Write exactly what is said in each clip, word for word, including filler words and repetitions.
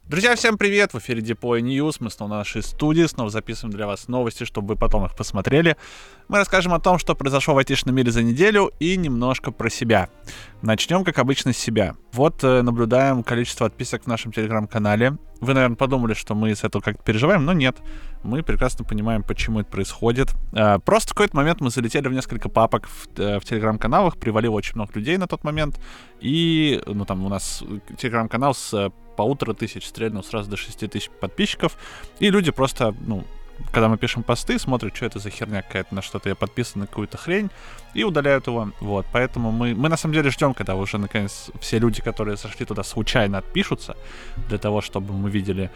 Друзья, всем привет! В эфире Deploy News. Мы снова на нашей студии, снова записываем для вас новости, чтобы вы потом их посмотрели. Мы расскажем о том, что произошло в айтишном мире за неделю, и немножко про себя. Начнем, как обычно, с себя. Вот э, наблюдаем количество подписок в нашем телеграм-канале. Вы, наверное, подумали, что мы из этого как-то переживаем, но нет. Мы прекрасно понимаем, почему это происходит. Э, просто в какой-то момент мы залетели в несколько папок в, э, в телеграм-каналах, привалило очень много людей на тот момент. И, ну, там у нас телеграм-канал с полутора тысяч стрельнул сразу до шести тысяч подписчиков. И люди просто, ну, когда мы пишем посты, смотрят, что это за херня какая-то, на что-то я подписан, на какую-то хрень, и удаляют его. Вот, поэтому мы, мы на самом деле ждем, когда уже, наконец, все люди, которые зашли туда, случайно отпишутся, для того, чтобы мы видели,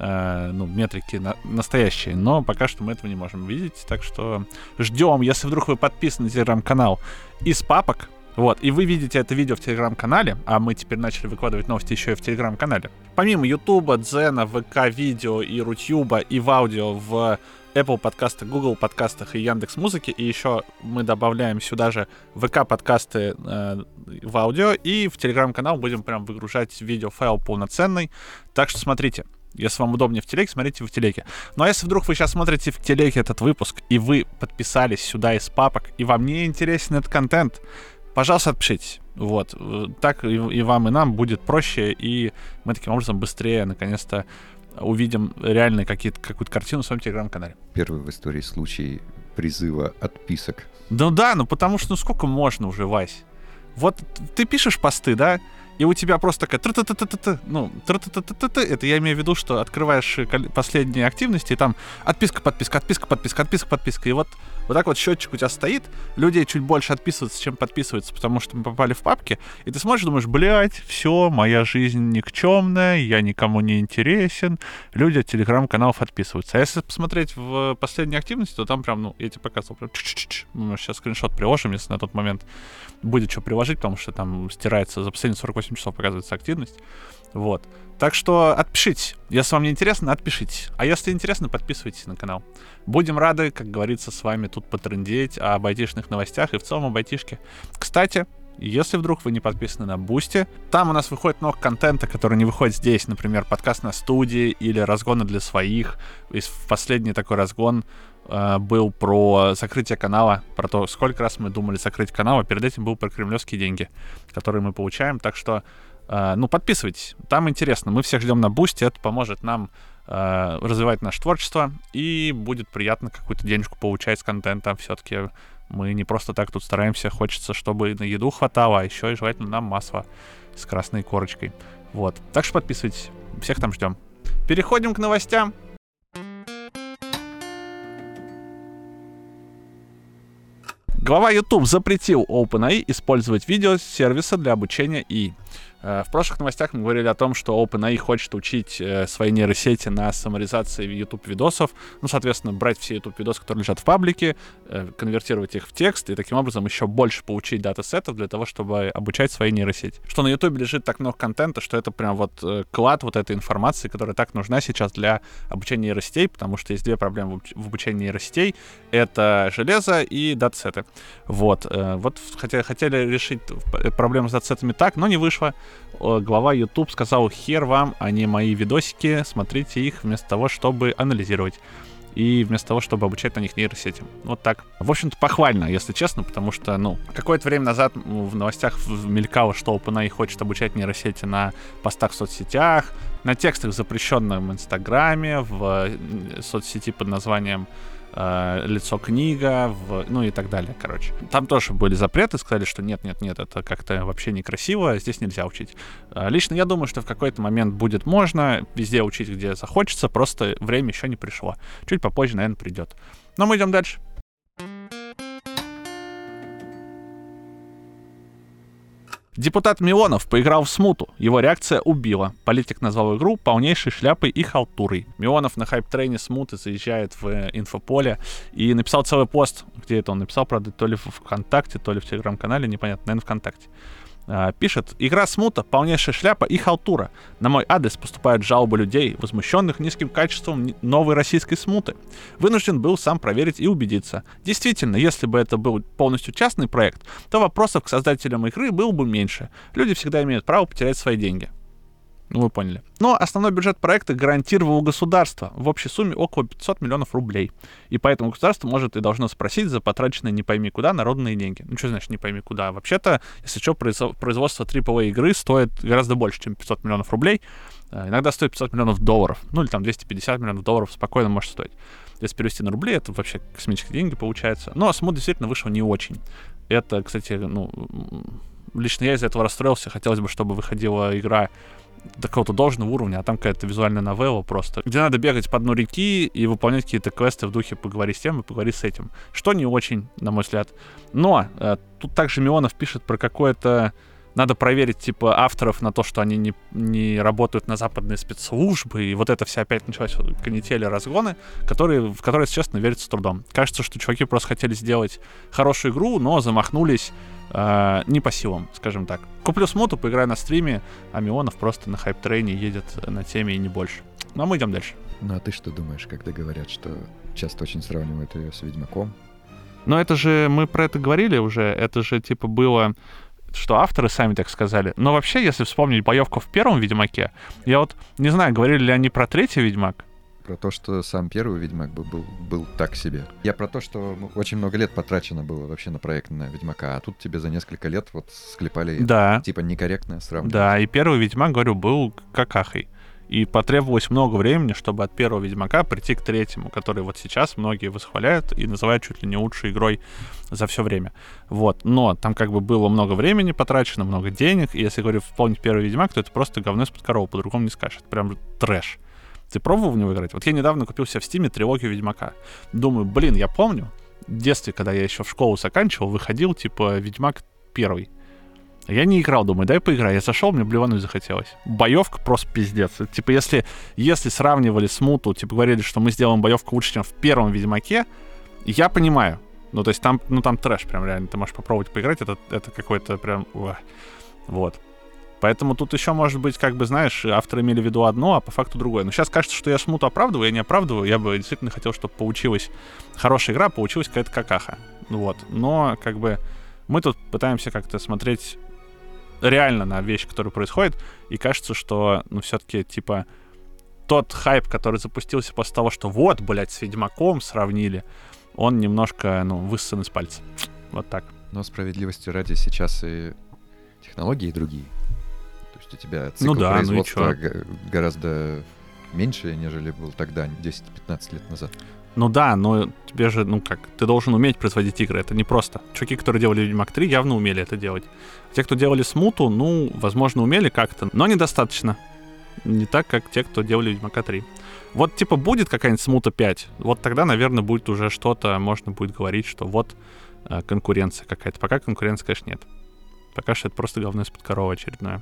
э, ну, метрики на, настоящие. Но пока что мы этого не можем видеть, так что ждем. Если вдруг вы подписаны на телеграм-канал из папок, вот, и вы видите это видео в Телеграм-канале, а мы теперь начали выкладывать новости еще и в Телеграм-канале. Помимо Ютуба, Дзена, ВК-видео и Рутюба, и в аудио в Apple подкастах, Google подкастах и Яндекс.Музыке, и еще мы добавляем сюда же ВК-подкасты э, в аудио, и в Телеграм-канал будем прям выгружать видеофайл полноценный. Так что смотрите. Если вам удобнее в телеге, смотрите в телеге. Ну а если вдруг вы сейчас смотрите в телеге этот выпуск, и вы подписались сюда из папок, и вам не интересен этот контент, пожалуйста, отпишитесь. Вот. Так и, и вам, и нам будет проще, и мы таким образом быстрее, наконец-то, увидим реально какие-то, какую-то картину в своем телеграм-канале. Первый в истории случай призыва отписок. Ну да, ну потому что, ну сколько можно уже, Вась? Вот ты пишешь посты, да, и у тебя просто такая тра-та-та-та-та, ну, тра-та-та-та-та, это я имею в виду, что открываешь последние активности, и там отписка, подписка, отписка, подписка, отписка, подписка, и вот вот так вот счетчик у тебя стоит, людей чуть больше отписываются, чем подписываются, потому что мы попали в папки, и ты смотришь, думаешь, блядь, все, моя жизнь никчемная, я никому не интересен, люди от телеграм-каналов отписываются. А если посмотреть в последние активности, то там прям, ну, я тебе показывал, прям ч-ч-ч, мы сейчас скриншот приложим, если на тот момент будет что приложить, потому что там стирается за последние сорок восемь часов показывается активность. Вот. Так что отпишитесь. Если вам не интересно, отпишитесь. А если интересно, подписывайтесь на канал. Будем рады, как говорится, с вами тут потрындеть об айтишных новостях и в целом об айтишке. Кстати, если вдруг вы не подписаны на Boosty, там у нас выходит много контента, который не выходит здесь. Например, подкаст на студии или разгоны для своих. И последний такой разгон э, был про закрытие канала, про то, сколько раз мы думали закрыть канал, а перед этим был про кремлевские деньги, которые мы получаем. Так что Uh, ну, подписывайтесь, там интересно. Мы всех ждем на Boosty, это поможет нам uh, развивать наше творчество, и будет приятно какую-то денежку получать с контента. Все-таки мы не просто так тут стараемся, хочется, чтобы на еду хватало, а еще и желательно нам масло с красной корочкой. Вот, так что подписывайтесь, всех там ждем. Переходим к новостям. Глава YouTube запретил OpenAI использовать видеосервисы для обучения эй ай. В прошлых новостях мы говорили о том, что OpenAI хочет учить свои нейросети на саммаризации YouTube-видосов, ну, соответственно, брать все YouTube-видосы, которые лежат в паблике, конвертировать их в текст и таким образом еще больше получить датасетов для того, чтобы обучать свои нейросети. Что на YouTube лежит так много контента, что это прям вот клад вот этой информации, которая так нужна сейчас для обучения нейросетей, потому что есть две проблемы в обучении нейросетей. Это железо и датасеты. Вот. Вот хотя, хотели решить проблему с датасетами так, но не вышло. Глава YouTube сказал: хер вам, а не мои видосики, смотрите их вместо того, чтобы анализировать. И вместо того, чтобы обучать на них нейросети. Вот так. В общем-то, похвально, если честно, потому что, ну, какое-то время назад в новостях мелькало, что OpenAI хочет обучать нейросети на постах в соцсетях, на текстах, запрещенных в Инстаграме, в соцсети под названием э, «Лицо книга», в, ну и так далее, короче. Там тоже были запреты, сказали, что нет-нет-нет, это как-то вообще некрасиво, здесь нельзя учить. Э, лично я думаю, что в какой-то момент будет можно везде учить, где захочется, просто время еще не пришло. Чуть попозже, наверное, придет. Но мы идем дальше. Депутат Милонов поиграл в смуту. Его реакция убила. Политик назвал игру полнейшей шляпой и халтурой. Милонов на хайп-трейне смуты заезжает в инфополе и написал целый пост. Где это он написал, правда, то ли в ВКонтакте, то ли в Телеграм-канале, непонятно, наверное, ВКонтакте. Пишет: игра смута, полнейшая шляпа и халтура. На мой адрес поступают жалобы людей, возмущенных низким качеством новой российской смуты. Вынужден был сам проверить и убедиться. Действительно, если бы это был полностью частный проект, то вопросов к создателям игры было бы меньше. Люди всегда имеют право потерять свои деньги. Ну, вы поняли. Но основной бюджет проекта гарантировал государство в общей сумме около пятьсот миллионов рублей. И поэтому государство может и должно спросить за потраченные не пойми куда народные деньги. Ну, что значит не пойми куда? Вообще-то, если что, производство три эй игры стоит гораздо больше, чем пятьсот миллионов рублей. Иногда стоит пятьсот миллионов долларов. Ну, или там двести пятьдесят миллионов долларов спокойно может стоить. Если перевести на рубли, это вообще космические деньги получается. Но смут действительно вышел не очень. Это, кстати, ну, лично я из-за этого расстроился. Хотелось бы, чтобы выходила игра до какого-то должного уровня, а там какая-то визуальная новелла просто, где надо бегать по дну реки и выполнять какие-то квесты в духе «поговори с тем и поговори с этим», что не очень, на мой взгляд. Но э, тут также Мионов пишет про какое-то... Надо проверить, типа, авторов на то, что они не, не работают на западные спецслужбы, и вот это вся опять началась канители, разгоны, которые, в которые, если честно, верится с трудом. Кажется, что чуваки просто хотели сделать хорошую игру, но замахнулись э, не по силам, скажем так. Куплю смуту, поиграю на стриме, а Мионов просто на хайп-трейне едет на теме и не больше. Ну, а мы идем дальше. Ну, а ты что думаешь, когда говорят, что часто очень сравнивают ее с Ведьмаком? Но это же, мы про это говорили уже, это же, типа, было... что авторы сами так сказали. Но вообще, если вспомнить боевку в первом Ведьмаке, я вот не знаю, говорили ли они про третий Ведьмак. Про то, что сам первый Ведьмак был, был, был так себе. Я про то, что очень много лет потрачено было вообще на проект на Ведьмака, а тут тебе за несколько лет вот склепали да. типа некорректное сравнение. Да, и первый Ведьмак, говорю, был какахой. И потребовалось много времени, чтобы от первого Ведьмака прийти к третьему, который вот сейчас многие восхваляют и называют чуть ли не лучшей игрой за все время. Вот. Но там как бы было много времени потрачено, много денег. И если, говорю, вспомнить первый Ведьмак, то это просто говно из-под коровы, по-другому не скажешь. Это прям трэш. Ты пробовал в него играть? Вот я недавно купил себе в Стиме трилогию Ведьмака. Думаю, блин, я помню, в детстве, когда я еще в школу заканчивал, выходил, типа, Ведьмак первый. Я не играл, думаю, дай поиграй. Я зашел, мне блевануть захотелось. Боевка просто пиздец. Типа, если, если сравнивали смуту, типа, говорили, что мы сделаем боевку лучше, чем в первом Ведьмаке, я понимаю. Ну, то есть там, ну, там трэш прям реально. Ты можешь попробовать поиграть, это, это какой-то прям... Ух. Вот. Поэтому тут еще, может быть, как бы, знаешь, авторы имели в виду одно, а по факту другое. Но сейчас кажется, что я смуту оправдываю, я не оправдываю. Я бы действительно хотел, чтобы получилась хорошая игра, получилась какая-то какаха. Вот. Но, как бы, мы тут пытаемся как-то смотреть реально на вещи, которые происходят, и кажется, что, ну, все-таки, типа, тот хайп, который запустился после того, что вот, блядь, с Ведьмаком сравнили, он немножко, ну, высосан из пальца. Вот так. Но справедливости ради сейчас и технологии другие. То есть у тебя цикл ну да, производства ну г- гораздо меньше, нежели был тогда, десять-пятнадцать лет назад. Ну да, но тебе же, ну как, ты должен уметь производить игры, это не просто. Чуваки, которые делали Ведьмак три, явно умели это делать. Те, кто делали смуту, ну, возможно, умели как-то, но недостаточно. Не так, как те, кто делали Ведьмака три. Вот, типа, будет какая-нибудь смута пять, вот тогда, наверное, будет уже что-то, можно будет говорить, что вот э, конкуренция какая-то. Пока конкуренции, конечно, нет. Пока что это просто говно из-под коровы очередное.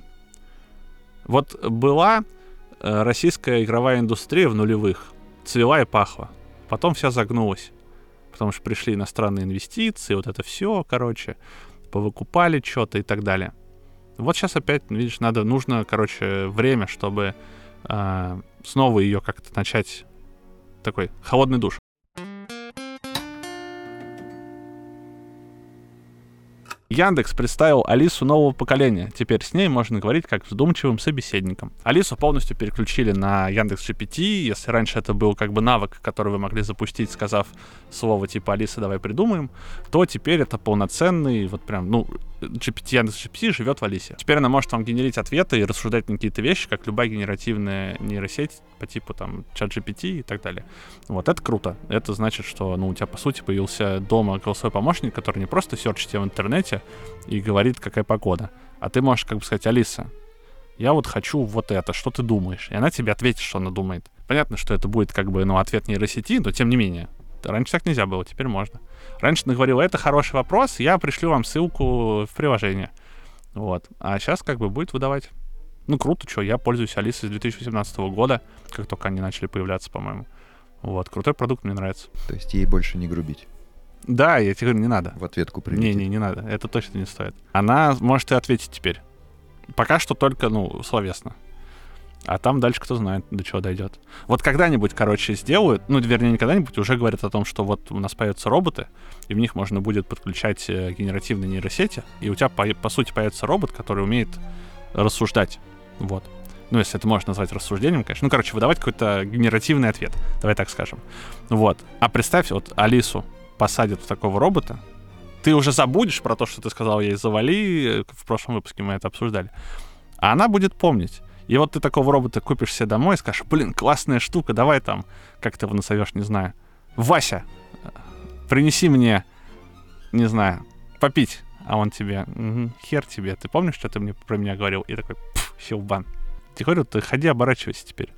Вот была э, российская игровая индустрия в нулевых, цвела и пахла. Потом вся загнулась, потому что пришли иностранные инвестиции, вот это все, короче, повыкупали что-то и так далее. Вот сейчас опять, видишь, надо, нужно, короче, время, чтобы э, снова ее как-то начать, такой холодный душ. Яндекс представил Алису нового поколения. Теперь с ней можно говорить как с вдумчивым собеседником. Алису полностью переключили на Яндекс.Джи-пи-ти. Если раньше это был как бы навык, который вы могли запустить, сказав слово типа «Алиса, давай придумаем», то теперь это полноценный, вот прям, ну, джи пи ти, Яндекс.Джи-пи-ти живет в Алисе. Теперь она может вам генерить ответы и рассуждать на какие-то вещи, как любая генеративная нейросеть по типу там чат-джи-пи-ти и так далее. Вот, это круто. Это значит, что, ну, у тебя, по сути, появился дома голосовой помощник, который не просто серчит тебя в интернете и говорит, какая погода, а ты можешь как бы сказать: «Алиса, я вот хочу вот это, что ты думаешь?» И она тебе ответит, что она думает. Понятно, что это будет как бы, ну, ответ нейросети, но тем не менее. Раньше так нельзя было, теперь можно. Раньше она говорила: это хороший вопрос, я пришлю вам ссылку в приложение. Вот. А сейчас как бы будет выдавать. Ну, круто, что, я пользуюсь Алисой с две тысячи восемнадцатого года, как только они начали появляться, по-моему. Вот, крутой продукт, мне нравится. То есть ей больше не грубить? Да, я тебе говорю, не надо. В ответку прилетит? Не-не, не надо, это точно не стоит. Она может и ответить теперь. Пока что только, ну, словесно. А там дальше кто знает, до чего дойдет. Вот когда-нибудь, короче, сделают, ну, вернее, не когда-нибудь, уже говорят о том, что вот у нас появятся роботы, и в них можно будет подключать э, генеративные нейросети, и у тебя, по, по сути, появится робот, который умеет рассуждать. Вот. Ну, если это можно назвать рассуждением, конечно. Ну, короче, выдавать какой-то генеративный ответ, давай так скажем. Вот. А представь, вот Алису посадят в такого робота, ты уже забудешь про то, что ты сказал ей «завали», в прошлом выпуске мы это обсуждали, а она будет помнить. И вот ты такого робота купишь себе домой и скажешь: блин, классная штука, давай там, как ты его назовешь, не знаю, Вася, принеси мне, не знаю, попить. А он тебе: угу, хер тебе, ты помнишь, что ты мне про меня говорил? И такой: пф, щелбан. Я говорю, ты ходи, оборачивайся теперь.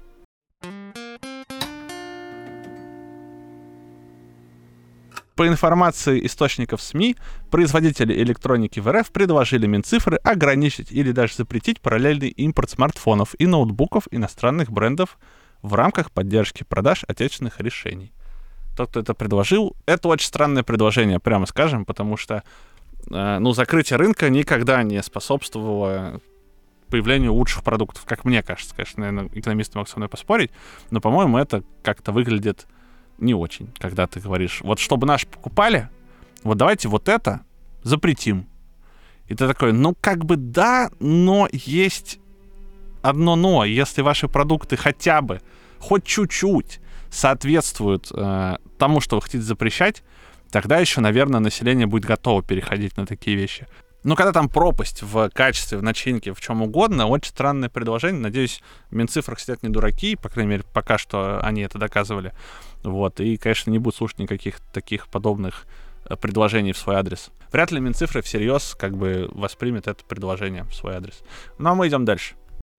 По информации источников СМИ, производители электроники в РФ предложили Минцифры ограничить или даже запретить параллельный импорт смартфонов и ноутбуков иностранных брендов в рамках поддержки продаж отечественных решений. Тот, кто это предложил, это очень странное предложение, прямо скажем, потому что э, ну, закрытие рынка никогда не способствовало появлению лучших продуктов, как мне кажется. Конечно, наверное, экономисты могут со мной поспорить, но, по-моему, это как-то выглядит не очень, когда ты говоришь: вот чтобы наши покупали, вот давайте вот это запретим. И ты такой: ну как бы да, но есть одно но. Если ваши продукты хотя бы, хоть чуть-чуть соответствуют э, тому, что вы хотите запрещать, тогда еще, наверное, население будет готово переходить на такие вещи. Но когда там пропасть в качестве, в начинке, в чем угодно, очень странное предложение. Надеюсь, в Минцифрах сидят не дураки, по крайней мере, пока что они это доказывали. Вот. И, конечно, не будут слушать никаких таких подобных предложений в свой адрес. Вряд ли Минцифры всерьез как бы воспримет это предложение в свой адрес. Ну, а мы идем дальше.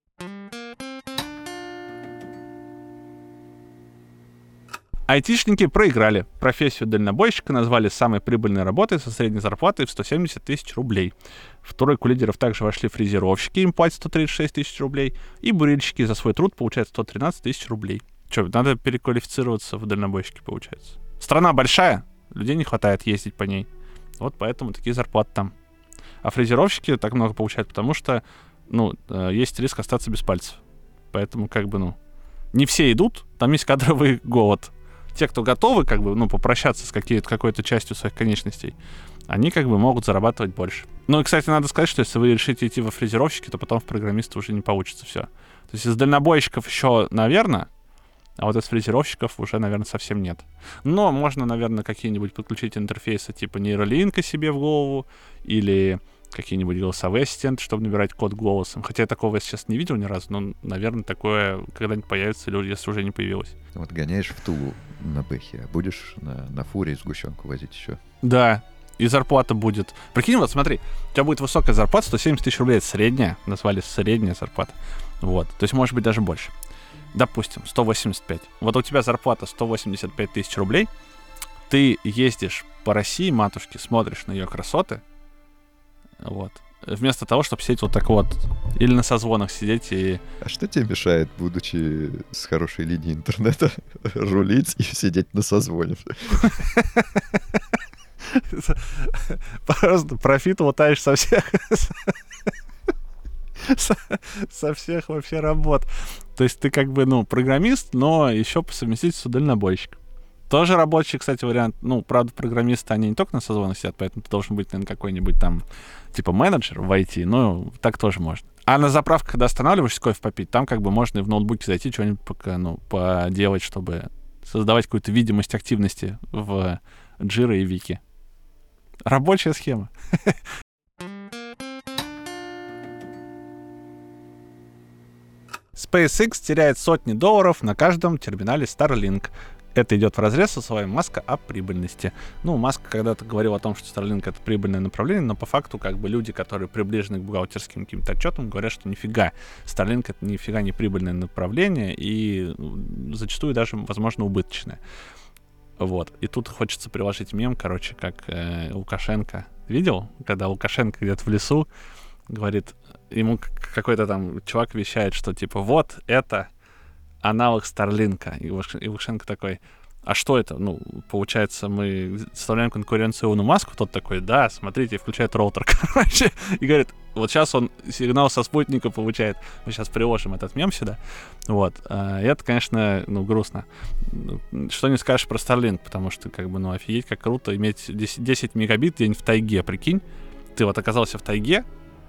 Айтишники проиграли. Профессию дальнобойщика назвали самой прибыльной работой со средней зарплатой в сто семьдесят тысяч рублей. В тройку лидеров также вошли фрезеровщики, им платят сто тридцать шесть тысяч рублей, и бурильщики за свой труд получают сто тринадцать тысяч рублей. Че, надо переквалифицироваться в дальнобойщики, получается. Страна большая, людей не хватает ездить по ней. Вот поэтому такие зарплаты там. А фрезеровщики так много получают, потому что, ну, есть риск остаться без пальцев. Поэтому, как бы, ну, не все идут, там есть кадровый голод. Те, кто готовы, как бы, ну, попрощаться с какой-то, какой-то частью своих конечностей, они, как бы, могут зарабатывать больше. Ну, и, кстати, надо сказать, что если вы решите идти во фрезеровщики, то потом в программисты уже не получится все. То есть из дальнобойщиков еще, наверное, а вот из фрезеровщиков уже, наверное, совсем нет. Но можно, наверное, какие-нибудь подключить интерфейсы типа нейролинка себе в голову или какие-нибудь голосовые ассистенты, чтобы набирать код голосом. Хотя я такого я сейчас не видел ни разу, но, наверное, такое когда-нибудь появится, или если уже не появилось. Вот гоняешь в Тулу на Бэхе, а будешь на, на фуре сгущенку возить еще. Да, и зарплата будет. Прикинь, вот смотри, у тебя будет высокая зарплата, сто семьдесят тысяч рублей, это средняя, назвали средняя зарплата. Вот, то есть может быть даже больше. Допустим, сто восемьдесят пять. Вот у тебя зарплата сто восемьдесят пять тысяч рублей, ты ездишь по России, матушке, смотришь на ее красоты, вот, вместо того, чтобы сидеть вот так вот, или на созвонах сидеть и... А что тебе мешает, будучи с хорошей линией интернета, рулить и сидеть на созвоне? Просто профит лутаешь со всех... со всех вообще работ. То есть ты как бы, ну, программист, но еще по совместительству дальнобойщик. Тоже рабочий, кстати, вариант. Ну, правда, программисты, они не только на созвонах сидят, поэтому ты должен быть, наверное, какой-нибудь там, типа, менеджер в ай ти. Ну, так тоже можно. А на заправках, когда останавливаешься кофе попить, там как бы можно и в ноутбуке зайти, что-нибудь пока, ну, поделать, чтобы создавать какую-то видимость активности в Jira и Вики. Рабочая схема. SpaceX теряет сотни долларов на каждом терминале Starlink. Это идет вразрез со словами Маска о прибыльности. Ну, Маск когда-то говорил о том, что Starlink — это прибыльное направление, но по факту как бы люди, которые приближены к бухгалтерским каким-то отчетам, говорят, что нифига. Starlink — это нифига не прибыльное направление и зачастую даже, возможно, убыточное. Вот. И тут хочется приложить мем, короче, как э, Лукашенко. Видел? Когда Лукашенко где-то в лесу говорит, ему какой-то там чувак вещает, что типа вот это аналог Старлинка. И Лукашенко такой: а что это? Ну, получается, мы составляем конкуренцию Илону Маску. Тот такой: да, смотрите, включает роутер, короче. И говорит, вот сейчас он сигнал со спутника получает. Мы сейчас приложим этот мем сюда. Вот. И это, конечно, ну, грустно. Что не скажешь про Starlink, потому что, как бы, ну, офигеть, как круто иметь десять мегабит где-нибудь в тайге, прикинь. Ты вот оказался в тайге,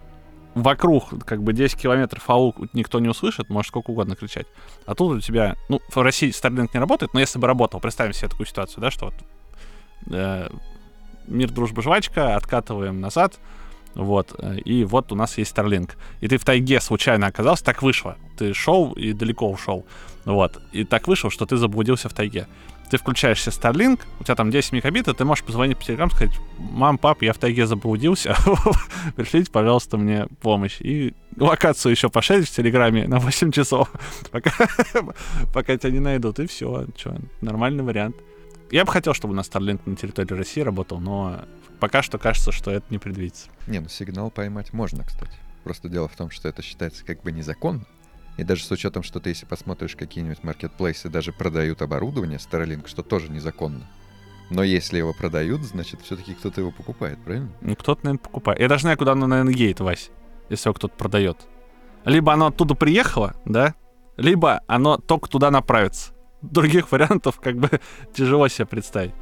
вокруг как бы десять километров АУ никто не услышит, можешь сколько угодно кричать. А тут у тебя, ну, в России Starlink не работает, но если бы работал, представим себе такую ситуацию, да, что вот э, мир, дружба, жвачка, откатываем назад, вот, и вот у нас есть Starlink. И ты в тайге случайно оказался, так вышло. Ты шел и далеко ушел, вот, и так вышло, что ты заблудился в тайге. Ты включаешь себе Starlink, у тебя там десять мегабит, и ты можешь позвонить по телеграмму, сказать: мам, пап, я в тайге заблудился, пришлите, пожалуйста, мне помощь. И локацию еще пошарить в телеграме на восемь часов, пока, пока тебя не найдут, и все. Че, нормальный вариант. Я бы хотел, чтобы у нас Starlink на территории России работал, но пока что кажется, что это не предвидится. Не, ну сигнал поймать можно, кстати. Просто дело в том, что это считается как бы незаконно. И даже с учетом, что ты, если посмотришь какие-нибудь маркетплейсы, даже продают оборудование Starlink, что тоже незаконно. Но если его продают, значит, все-таки кто-то его покупает, правильно? Ну, кто-то, наверное, покупает. Я даже знаю, куда оно, наверное, едет, Вась, если его кто-то продает. Либо оно оттуда приехало, да, либо оно только туда направится. Других вариантов как бы тяжело себе представить.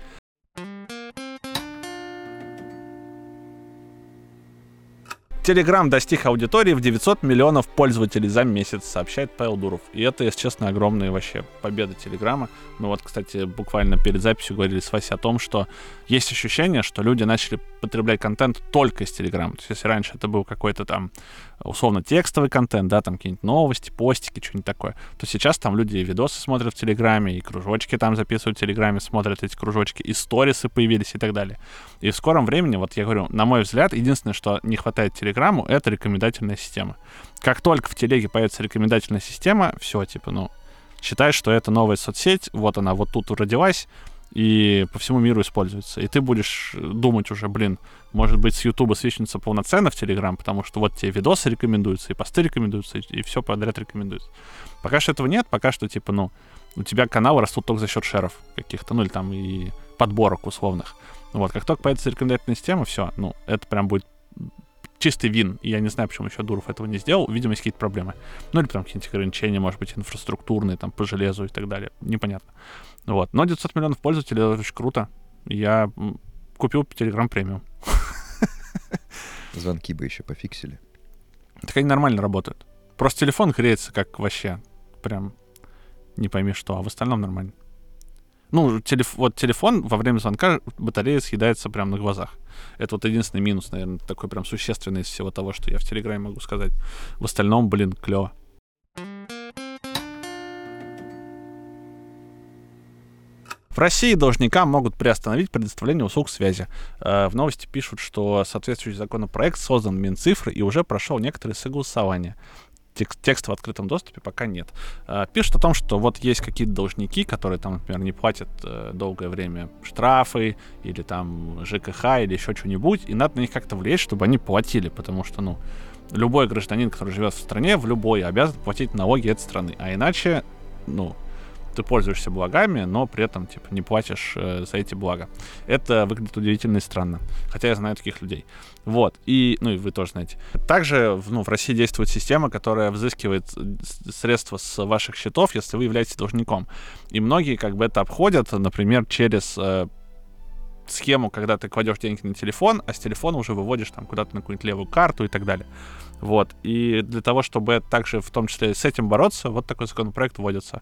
Telegram достиг аудитории в девятьсот миллионов пользователей за месяц, сообщает Павел Дуров. И это, если честно, огромная вообще победа Телеграма. Ну вот, кстати, буквально перед записью говорили с Васей о том, что есть ощущение, что люди начали потреблять контент только из Телеграма. То есть если раньше это был какой-то там условно текстовый контент, да, там какие-нибудь новости, постики, что-нибудь такое, то сейчас там люди и видосы смотрят в Телеграме, и кружочки там записывают в Телеграме, смотрят эти кружочки, и сторисы появились и так далее. И в скором времени, вот я говорю, на мой взгляд, единственное, что не хватает Телеграму, это рекомендательная система. Как только в Телеге появится рекомендательная система, все, типа, ну, считай, что это новая соцсеть, вот она вот тут родилась, и по всему миру используется. И ты будешь думать уже, блин, может быть, с Ютуба свечнется полноценно в Телеграм, потому что вот тебе видосы рекомендуются, и посты рекомендуются, и, и все подряд рекомендуется. Пока что этого нет, пока что, типа, ну, у тебя каналы растут только за счет шеров каких-то, ну, или там и подборок условных. Вот, как только появится рекомендательная система, все, ну, это прям будет чистый вин. И я не знаю, почему еще Дуров этого не сделал. Видимо, есть какие-то проблемы. Ну, или там какие-нибудь ограничения, может быть, инфраструктурные, там, по железу и так далее. Непонятно. Вот. Но девятьсот миллионов пользователей, это очень круто. Я купил Telegram премиум. Звонки бы еще пофиксили. Так они нормально работают. Просто телефон греется, как вообще. Прям не пойми что. А в остальном нормально. Ну, телеф- вот телефон во время звонка батарея съедается прямо на глазах. Это вот единственный минус, наверное, такой прям существенный из всего того, что я в Телеграме могу сказать. В остальном, блин, клево. В России должникам могут приостановить предоставление услуг связи. В новости пишут, что соответствующий законопроект создан Минцифрой и уже прошел некоторые согласования. Текста в открытом доступе пока нет. Пишут о том, что вот есть какие-то должники, которые там, например, не платят долгое время штрафы или там ЖКХ или еще что-нибудь, и надо на них как-то влиять, чтобы они платили, потому что, ну, любой гражданин, который живет в стране, в любой обязан платить налоги этой страны, а иначе, ну, ты пользуешься благами, но при этом, типа, не платишь э, за эти блага. Это выглядит удивительно и странно. Хотя я знаю таких людей. Вот. И, ну, и вы тоже знаете. Также, ну, в России действует система, которая взыскивает средства с ваших счетов, если вы являетесь должником. И многие, как бы, это обходят, например, через э, схему, когда ты кладешь деньги на телефон, а с телефона уже выводишь там куда-то на какую-нибудь левую карту и так далее. Вот. И для того, чтобы также, в том числе, с этим бороться, вот такой законопроект вводится.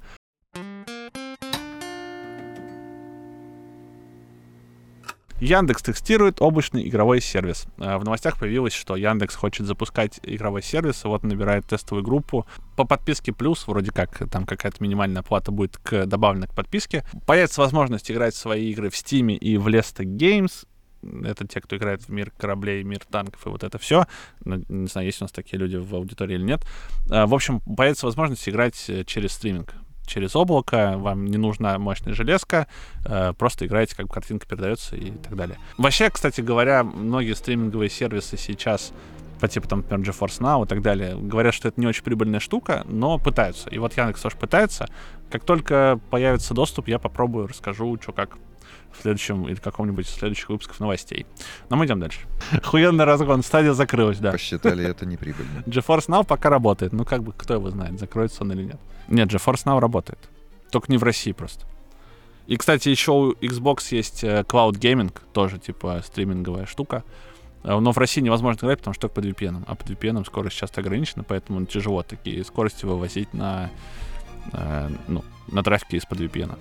Яндекс тестирует облачный игровой сервис. В новостях появилось, что Яндекс хочет запускать игровой сервис, и вот набирает тестовую группу. По подписке плюс, вроде как, там какая-то минимальная оплата будет к, добавлена к подписке. Появится возможность играть в свои игры в Steam и в Lesta Games. Это те, кто играет в мир кораблей, мир танков и вот это все. Не знаю, есть у нас такие люди в аудитории или нет. В общем, появится возможность играть через стриминг. Через облако, вам не нужна мощная железка, э, просто играете, как картинка передается и так далее. Вообще, кстати говоря, многие стриминговые сервисы сейчас, по типу, там, например, GeForce Now и так далее, говорят, что это не очень прибыльная штука, но пытаются. И вот Яндекс тоже пытается. Как только появится доступ, я попробую, расскажу, что как в следующем или каком-нибудь из следующих выпусков новостей. Но мы идем дальше. Охуенный разгон, стадия закрылась, да. Посчитали это неприбыльно. GeForce Now пока работает, ну как бы, кто его знает, закроется он или нет. Нет, GeForce Now работает. Только не в России просто. И, кстати, еще у Xbox есть Cloud Gaming, тоже типа стриминговая штука. Но в России невозможно играть, потому что только под ви пи эн. А под ви пи эн скорость часто ограничена, поэтому тяжело такие скорости вывозить на, э, ну, на трафике из-под ви пи эн.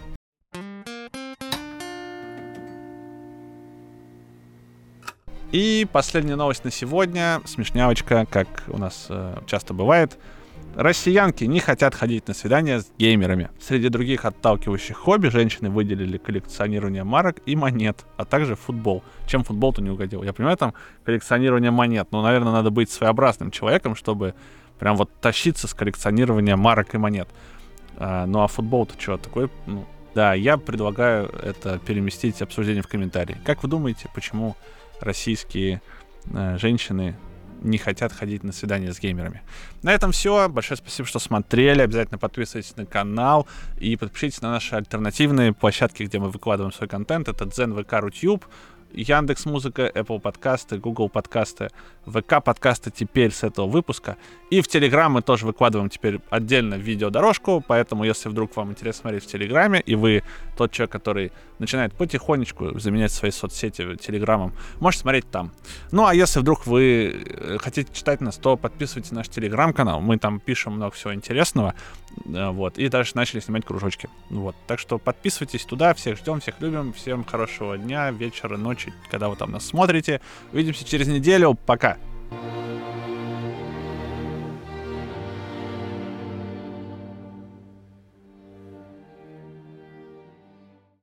И последняя новость на сегодня. Смешнявочка, как у нас э, часто бывает. Россиянки не хотят ходить на свидания с геймерами. Среди других отталкивающих хобби женщины выделили коллекционирование марок и монет, а также футбол. Чем футбол-то не угодил? Я понимаю, там коллекционирование монет, но, наверное, надо быть своеобразным человеком, чтобы прям вот тащиться с коллекционирования марок и монет. А, ну а футбол-то что такой? Ну, да, я предлагаю это переместить обсуждение в комментарии. Как вы думаете, почему российские э, женщины не хотят ходить на свидания с геймерами? На этом все. Большое спасибо, что смотрели. Обязательно подписывайтесь на канал и подпишитесь на наши альтернативные площадки, где мы выкладываем свой контент. Это Дзен, ВК, Рутюб, Яндекс.Музыка, Apple подкасты, Google подкасты, ВК подкасты теперь с этого выпуска. И в Телеграм мы тоже выкладываем теперь отдельно видеодорожку, поэтому если вдруг вам интересно смотреть в Телеграме, и вы тот человек, который начинает потихонечку заменять свои соцсети Телеграмом, можете смотреть там. Ну а если вдруг вы хотите читать нас, то подписывайтесь на наш Телеграм-канал, мы там пишем много всего интересного, вот, и даже начали снимать кружочки. Вот, так что подписывайтесь туда, всех ждем, всех любим, всем хорошего дня, вечера, ночи, когда вы там нас смотрите. Увидимся через неделю, пока!